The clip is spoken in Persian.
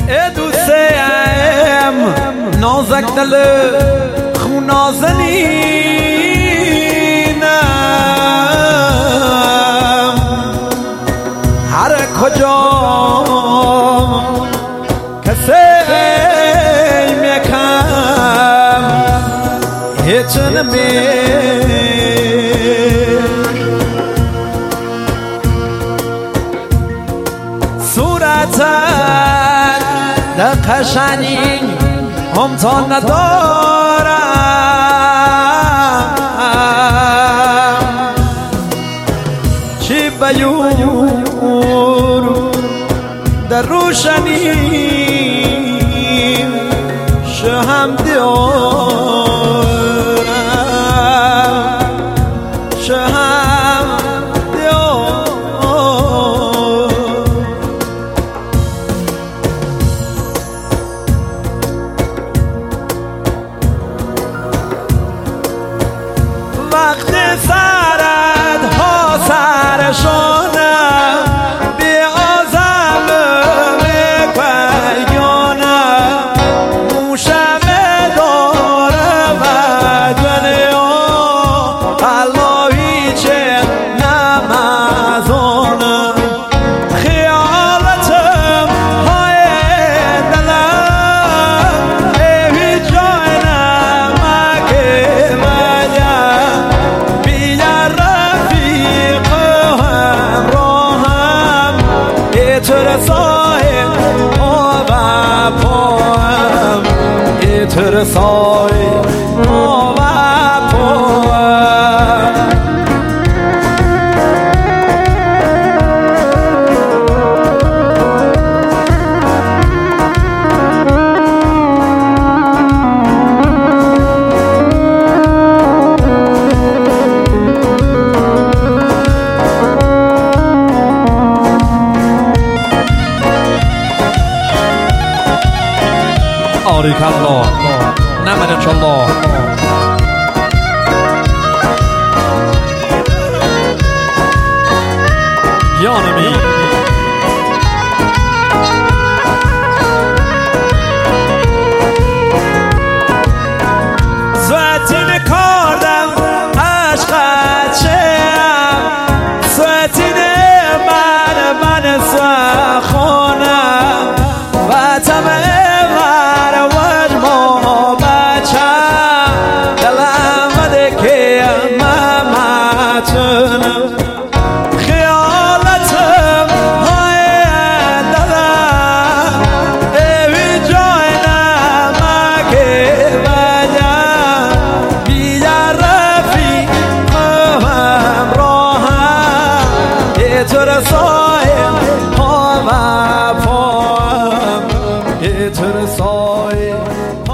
ای دوستم نازک دل خون نازنینم، هر کجا کسی میکم هیچ صورتت در قشنگ امتحان ندارم، چی بیور در روشنی شهم دیارم، شهم دیارم. وقت سرد ها سرشانم بی آزم میکنم، موشم دارم و دنیا اللهی چه نمازانم، خیالتم های دلم ایوی جای نمکه مدیم، بیا رفیق همراهم اترسای آب پاهم، اترسای آب پاهم. Arikallah, Namanicallah. Yanami. Sweatin kardam aşka çem, sweatin man sakhonam, vatam خیالتم های دلم ایوی جای نمکه بدم، بیا رفیق همراهم اترسای پا و پاهم، اترسای